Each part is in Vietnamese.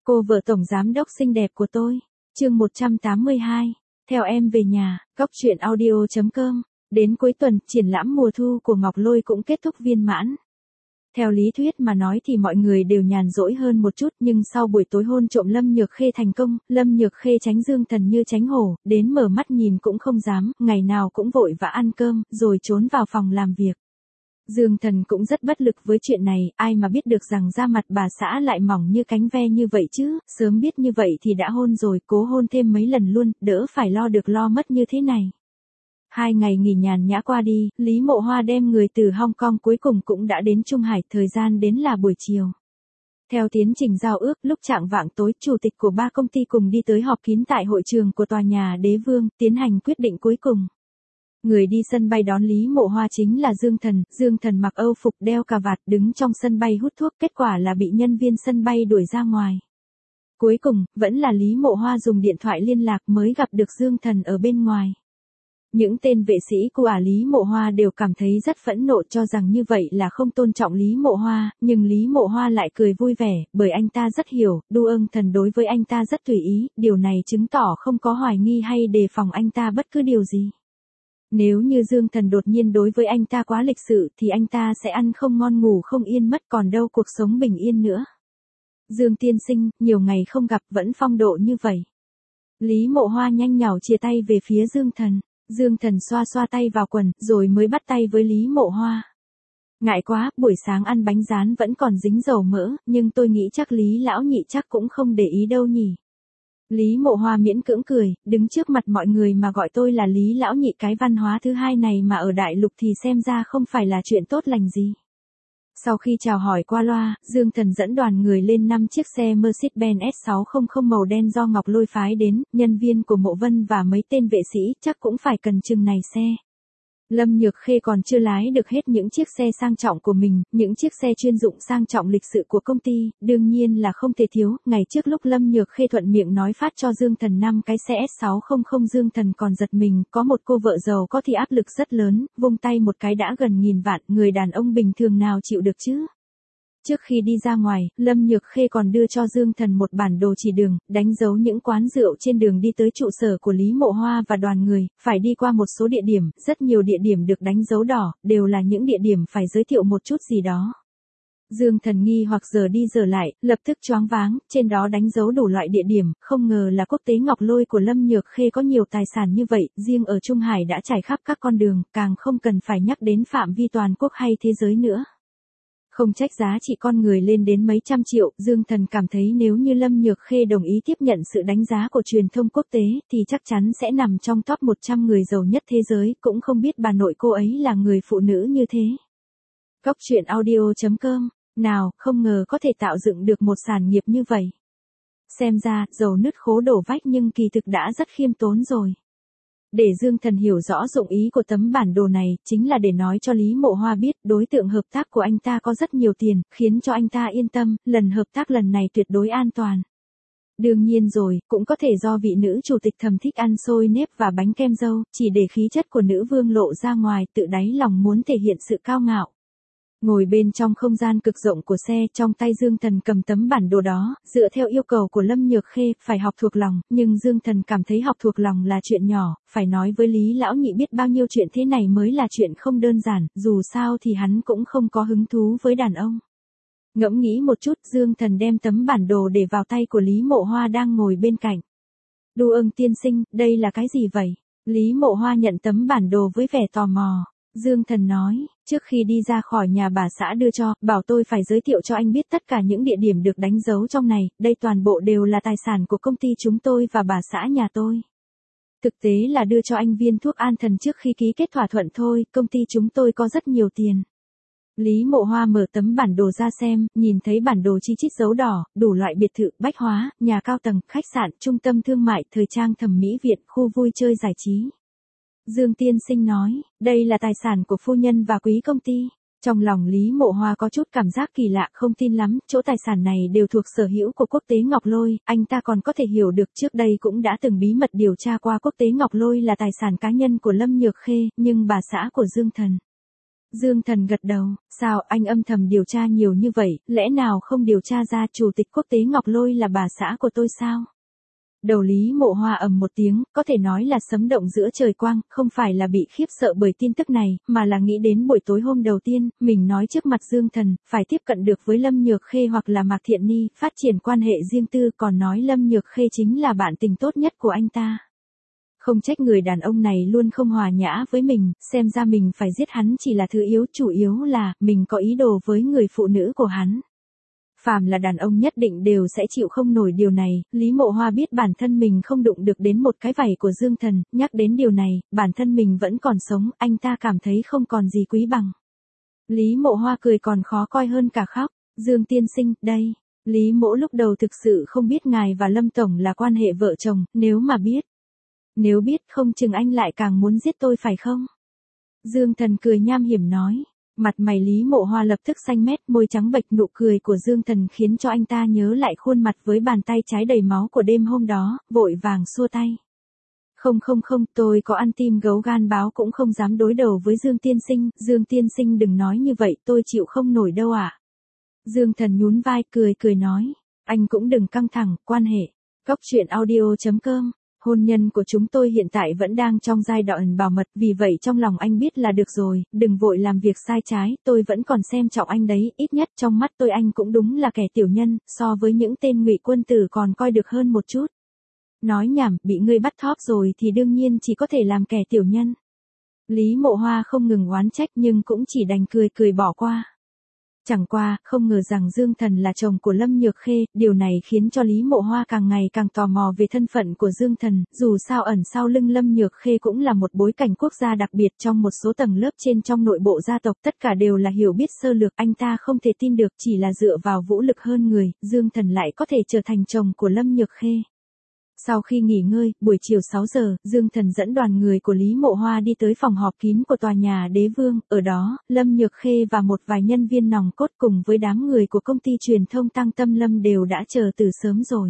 Cô vợ tổng giám đốc xinh đẹp của tôi. Chương 182. Theo em về nhà, góc truyện audio.com. Đến cuối tuần, triển lãm mùa thu của Ngọc Lôi cũng kết thúc viên mãn. Theo lý thuyết mà nói thì mọi người đều nhàn rỗi hơn một chút, nhưng sau buổi tối hôn trộm Lâm Nhược Khê thành công, Lâm Nhược Khê tránh Dương Thần như tránh hổ, đến mở mắt nhìn cũng không dám, ngày nào cũng vội vã ăn cơm, rồi trốn vào phòng làm việc. Dương Thần cũng rất bất lực với chuyện này, ai mà biết được rằng da mặt bà xã lại mỏng như cánh ve như vậy chứ, sớm biết như vậy thì đã hôn rồi, cố hôn thêm mấy lần luôn, đỡ phải lo được lo mất như thế này. 2 ngày nghỉ nhàn nhã qua đi, Lý Mộ Hoa đem người từ Hong Kong cuối cùng cũng đã đến Trung Hải, thời gian đến là buổi chiều. Theo tiến trình giao ước, lúc chạng vạng tối, chủ tịch của 3 công ty cùng đi tới họp kín tại hội trường của tòa nhà Đế Vương, tiến hành quyết định cuối cùng. Người đi sân bay đón Lý Mộ Hoa chính là Dương Thần. Dương Thần mặc Âu phục đeo cà vạt đứng trong sân bay hút thuốc, kết quả là bị nhân viên sân bay đuổi ra ngoài. Cuối cùng, vẫn là Lý Mộ Hoa dùng điện thoại liên lạc mới gặp được Dương Thần ở bên ngoài. Những tên vệ sĩ của Lý Mộ Hoa đều cảm thấy rất phẫn nộ, cho rằng như vậy là không tôn trọng Lý Mộ Hoa, nhưng Lý Mộ Hoa lại cười vui vẻ, bởi anh ta rất hiểu, Du Ưng Thần đối với anh ta rất tùy ý, điều này chứng tỏ không có hoài nghi hay đề phòng anh ta bất cứ điều gì. Nếu như Dương Thần đột nhiên đối với anh ta quá lịch sự thì anh ta sẽ ăn không ngon ngủ không yên mất, còn đâu cuộc sống bình yên nữa. Dương tiên sinh, nhiều ngày không gặp vẫn phong độ như vậy. Lý Mộ Hoa nhanh nhảu chia tay về phía Dương Thần. Dương Thần xoa xoa tay vào quần, rồi mới bắt tay với Lý Mộ Hoa. Ngại quá, buổi sáng ăn bánh rán vẫn còn dính dầu mỡ, nhưng tôi nghĩ chắc Lý lão nhị chắc cũng không để ý đâu nhỉ. Lý Mộ Hoa miễn cưỡng cười, đứng trước mặt mọi người mà gọi tôi là Lý lão nhị, cái văn hóa thứ hai này mà ở đại lục thì xem ra không phải là chuyện tốt lành gì. Sau khi chào hỏi qua loa, Dương Thần dẫn đoàn người lên 5 chiếc xe Mercedes-Benz S600 màu đen do Ngọc Lôi phái đến, nhân viên của Mộ Vân và mấy tên vệ sĩ chắc cũng phải cần chừng này xe. Lâm Nhược Khê còn chưa lái được hết những chiếc xe sang trọng của mình, những chiếc xe chuyên dụng sang trọng lịch sự của công ty, đương nhiên là không thể thiếu. Ngày trước lúc Lâm Nhược Khê thuận miệng nói phát cho Dương Thần 5 cái xe S600, Dương Thần còn giật mình, có một cô vợ giàu có thì áp lực rất lớn, vung tay một cái đã gần 1000 vạn, người đàn ông bình thường nào chịu được chứ. Trước khi đi ra ngoài, Lâm Nhược Khê còn đưa cho Dương Thần một bản đồ chỉ đường, đánh dấu những quán rượu trên đường đi tới trụ sở của Lý Mộ Hoa và đoàn người, phải đi qua một số địa điểm, rất nhiều địa điểm được đánh dấu đỏ, đều là những địa điểm phải giới thiệu một chút gì đó. Dương Thần nghi hoặc giờ đi giờ lại, lập tức choáng váng, trên đó đánh dấu đủ loại địa điểm, không ngờ là quốc tế Ngọc Lôi của Lâm Nhược Khê có nhiều tài sản như vậy, riêng ở Trung Hải đã trải khắp các con đường, càng không cần phải nhắc đến phạm vi toàn quốc hay thế giới nữa. Không trách giá trị con người lên đến mấy trăm triệu, Dương Thần cảm thấy nếu như Lâm Nhược Khê đồng ý tiếp nhận sự đánh giá của truyền thông quốc tế, thì chắc chắn sẽ nằm trong top 100 người giàu nhất thế giới, cũng không biết bà nội cô ấy là người phụ nữ như thế. Góc truyện audio.com, nào, không ngờ có thể tạo dựng được một sản nghiệp như vậy. Xem ra, giàu nứt khố đổ vách nhưng kỳ thực đã rất khiêm tốn rồi. Để Dương Thần hiểu rõ dụng ý của tấm bản đồ này, chính là để nói cho Lý Mộ Hoa biết đối tượng hợp tác của anh ta có rất nhiều tiền, khiến cho anh ta yên tâm, lần hợp tác lần này tuyệt đối an toàn. Đương nhiên rồi, cũng có thể do vị nữ chủ tịch thầm thích ăn xôi nếp và bánh kem dâu, chỉ để khí chất của nữ vương lộ ra ngoài, tự đáy lòng muốn thể hiện sự cao ngạo. Ngồi bên trong không gian cực rộng của xe, trong tay Dương Thần cầm tấm bản đồ đó, dựa theo yêu cầu của Lâm Nhược Khê, phải học thuộc lòng, nhưng Dương Thần cảm thấy học thuộc lòng là chuyện nhỏ, phải nói với Lý lão nhị biết bao nhiêu chuyện thế này mới là chuyện không đơn giản, dù sao thì hắn cũng không có hứng thú với đàn ông. Ngẫm nghĩ một chút, Dương Thần đem tấm bản đồ để vào tay của Lý Mộ Hoa đang ngồi bên cạnh. Du Ưng tiên sinh, đây là cái gì vậy? Lý Mộ Hoa nhận tấm bản đồ với vẻ tò mò. Dương Thần nói, trước khi đi ra khỏi nhà bà xã đưa cho, bảo tôi phải giới thiệu cho anh biết tất cả những địa điểm được đánh dấu trong này, đây toàn bộ đều là tài sản của công ty chúng tôi và bà xã nhà tôi. Thực tế là đưa cho anh viên thuốc an thần trước khi ký kết thỏa thuận thôi, công ty chúng tôi có rất nhiều tiền. Lý Mộ Hoa mở tấm bản đồ ra xem, nhìn thấy bản đồ chi chít dấu đỏ, đủ loại biệt thự, bách hóa, nhà cao tầng, khách sạn, trung tâm thương mại, thời trang thẩm mỹ viện, khu vui chơi giải trí. Dương tiên sinh nói, đây là tài sản của phu nhân và quý công ty. Trong lòng Lý Mộ Hoa có chút cảm giác kỳ lạ, không tin lắm, chỗ tài sản này đều thuộc sở hữu của quốc tế Ngọc Lôi, anh ta còn có thể hiểu được trước đây cũng đã từng bí mật điều tra qua quốc tế Ngọc Lôi là tài sản cá nhân của Lâm Nhược Khê, nhưng bà xã của Dương Thần. Dương Thần gật đầu, sao anh âm thầm điều tra nhiều như vậy, lẽ nào không điều tra ra chủ tịch quốc tế Ngọc Lôi là bà xã của tôi sao? Đầu Lý Mộ Hoa ầm một tiếng, có thể nói là sấm động giữa trời quang, không phải là bị khiếp sợ bởi tin tức này, mà là nghĩ đến buổi tối hôm đầu tiên, mình nói trước mặt Dương Thần, phải tiếp cận được với Lâm Nhược Khê hoặc là Mạc Thiện Ni, phát triển quan hệ riêng tư, còn nói Lâm Nhược Khê chính là bạn tình tốt nhất của anh ta. Không trách người đàn ông này luôn không hòa nhã với mình, xem ra mình phải giết hắn chỉ là thứ yếu, chủ yếu là, mình có ý đồ với người phụ nữ của hắn. Phàm là đàn ông nhất định đều sẽ chịu không nổi điều này, Lý Mộ Hoa biết bản thân mình không đụng được đến một cái vảy của Dương Thần, nhắc đến điều này, bản thân mình vẫn còn sống, anh ta cảm thấy không còn gì quý bằng. Lý Mộ Hoa cười còn khó coi hơn cả khóc, Dương tiên sinh, đây. Lý Mỗ lúc đầu thực sự không biết ngài và Lâm Tổng là quan hệ vợ chồng, nếu biết không chừng anh lại càng muốn giết tôi phải không? Dương Thần cười nham hiểm nói. Mặt mày Lý Mộ Hoa lập tức xanh mét, môi trắng bệch, nụ cười của Dương Thần khiến cho anh ta nhớ lại khuôn mặt với bàn tay trái đầy máu của đêm hôm đó, vội vàng xua tay. Không, tôi có ăn tim gấu gan báo cũng không dám đối đầu với Dương tiên sinh đừng nói như vậy, tôi chịu không nổi đâu ạ. Dương Thần nhún vai cười nói, anh cũng đừng căng thẳng, quan hệ. Góc truyện audio.com. Hôn nhân của chúng tôi hiện tại vẫn đang trong giai đoạn bảo mật, vì vậy trong lòng anh biết là được rồi, đừng vội làm việc sai trái, tôi vẫn còn xem trọng anh đấy, ít nhất trong mắt tôi anh cũng đúng là kẻ tiểu nhân, so với những tên ngụy quân tử còn coi được hơn một chút. Nói nhảm, bị ngươi bắt thóp rồi thì đương nhiên chỉ có thể làm kẻ tiểu nhân. Lý Mộ Hoa không ngừng oán trách nhưng cũng chỉ đành cười bỏ qua. Chẳng qua, không ngờ rằng Dương Thần là chồng của Lâm Nhược Khê, điều này khiến cho Lý Mộ Hoa càng ngày càng tò mò về thân phận của Dương Thần, dù sao ẩn sau lưng Lâm Nhược Khê cũng là một bối cảnh quốc gia đặc biệt trong một số tầng lớp trên trong nội bộ gia tộc, tất cả đều là hiểu biết sơ lược, anh ta không thể tin được chỉ là dựa vào vũ lực hơn người, Dương Thần lại có thể trở thành chồng của Lâm Nhược Khê. Sau khi nghỉ ngơi, buổi chiều 6 giờ, Dương Thần dẫn đoàn người của Lý Mộ Hoa đi tới phòng họp kín của tòa nhà Đế Vương, ở đó, Lâm Nhược Khê và một vài nhân viên nòng cốt cùng với đám người của công ty truyền thông Tăng Tâm Lâm đều đã chờ từ sớm rồi.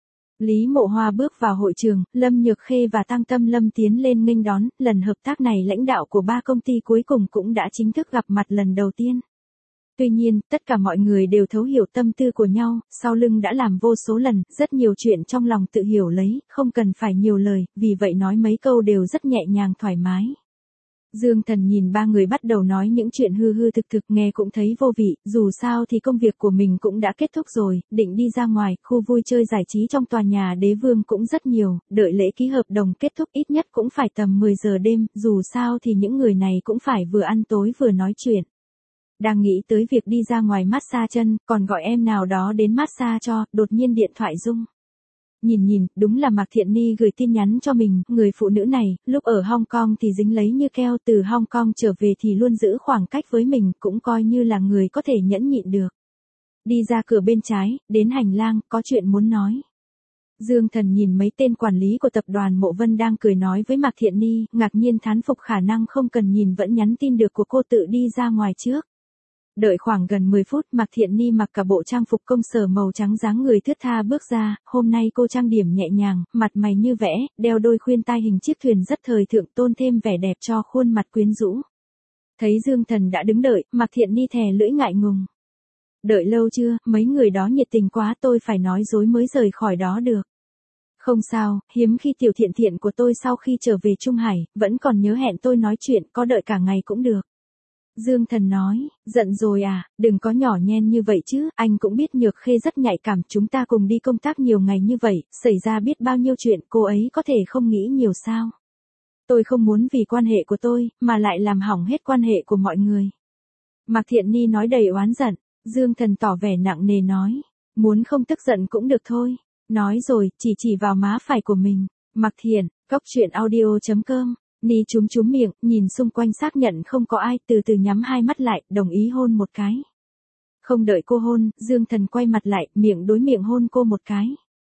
Lý Mộ Hoa bước vào hội trường, Lâm Nhược Khê và Tăng Tâm Lâm tiến lên nghênh đón, lần hợp tác này lãnh đạo của ba công ty cuối cùng cũng đã chính thức gặp mặt lần đầu tiên. Tuy nhiên, tất cả mọi người đều thấu hiểu tâm tư của nhau, sau lưng đã làm vô số lần, rất nhiều chuyện trong lòng tự hiểu lấy, không cần phải nhiều lời, vì vậy nói mấy câu đều rất nhẹ nhàng thoải mái. Dương Thần nhìn ba người bắt đầu nói những chuyện hư hư thực nghe cũng thấy vô vị, dù sao thì công việc của mình cũng đã kết thúc rồi, định đi ra ngoài, khu vui chơi giải trí trong tòa nhà Đế Vương cũng rất nhiều, đợi lễ ký hợp đồng kết thúc ít nhất cũng phải tầm 10 giờ đêm, dù sao thì những người này cũng phải vừa ăn tối vừa nói chuyện. Đang nghĩ tới việc đi ra ngoài massage chân, còn gọi em nào đó đến massage cho, đột nhiên điện thoại rung. Nhìn, đúng là Mạc Thiện Ni gửi tin nhắn cho mình, người phụ nữ này, lúc ở Hong Kong thì dính lấy như keo, từ Hong Kong trở về thì luôn giữ khoảng cách với mình, cũng coi như là người có thể nhẫn nhịn được. Đi ra cửa bên trái, đến hành lang, có chuyện muốn nói. Dương Thần nhìn mấy tên quản lý của tập đoàn Mộ Vân đang cười nói với Mạc Thiện Ni, ngạc nhiên thán phục khả năng không cần nhìn vẫn nhắn tin được của cô tự đi ra ngoài trước. Đợi khoảng gần 10 phút, Mạc Thiện Ni mặc cả bộ trang phục công sở màu trắng dáng người thướt tha bước ra, hôm nay cô trang điểm nhẹ nhàng, mặt mày như vẽ, đeo đôi khuyên tai hình chiếc thuyền rất thời thượng tôn thêm vẻ đẹp cho khuôn mặt quyến rũ. Thấy Dương Thần đã đứng đợi, Mạc Thiện Ni thè lưỡi ngại ngùng. Đợi lâu chưa, mấy người đó nhiệt tình quá tôi phải nói dối mới rời khỏi đó được. Không sao, hiếm khi tiểu thiện của tôi sau khi trở về Trung Hải, vẫn còn nhớ hẹn tôi nói chuyện, có đợi cả ngày cũng được. Dương Thần nói, giận rồi à, đừng có nhỏ nhen như vậy chứ, anh cũng biết Nhược Khê rất nhạy cảm, chúng ta cùng đi công tác nhiều ngày như vậy, xảy ra biết bao nhiêu chuyện, cô ấy có thể không nghĩ nhiều sao. Tôi không muốn vì quan hệ của tôi, mà lại làm hỏng hết quan hệ của mọi người. Mạc Thiện Ni nói đầy oán giận, Dương Thần tỏ vẻ nặng nề nói, muốn không tức giận cũng được thôi, nói rồi, chỉ vào má phải của mình, Mạc Thiện, góc truyện audio.com. Ni chúm miệng, nhìn xung quanh xác nhận không có ai, từ từ nhắm hai mắt lại, đồng ý hôn một cái. Không đợi cô hôn, Dương Thần quay mặt lại, miệng đối miệng hôn cô một cái.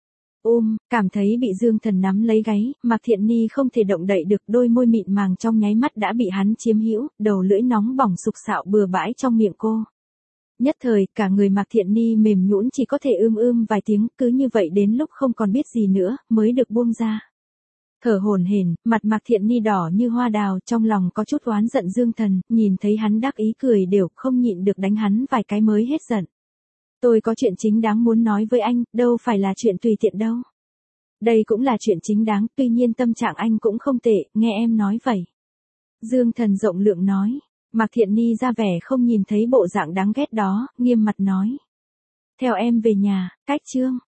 Cảm thấy bị Dương Thần nắm lấy gáy, Mạc Thiện Ni không thể động đậy được, đôi môi mịn màng trong nháy mắt đã bị hắn chiếm hữu, đầu lưỡi nóng bỏng sục sạo bừa bãi trong miệng cô. Nhất thời, cả người Mạc Thiện Ni mềm nhũn chỉ có thể vài tiếng, cứ như vậy đến lúc không còn biết gì nữa, mới được buông ra. Thở hổn hển, mặt Mạc Thiện Ni đỏ như hoa đào, trong lòng có chút oán giận Dương Thần, nhìn thấy hắn đắc ý cười đều không nhịn được đánh hắn vài cái mới hết giận. Tôi có chuyện chính đáng muốn nói với anh, đâu phải là chuyện tùy tiện đâu. Đây cũng là chuyện chính đáng, tuy nhiên tâm trạng anh cũng không tệ, nghe em nói vậy. Dương Thần rộng lượng nói. Mạc Thiện Ni ra vẻ không nhìn thấy bộ dạng đáng ghét đó, nghiêm mặt nói. Theo em về nhà, cách chương.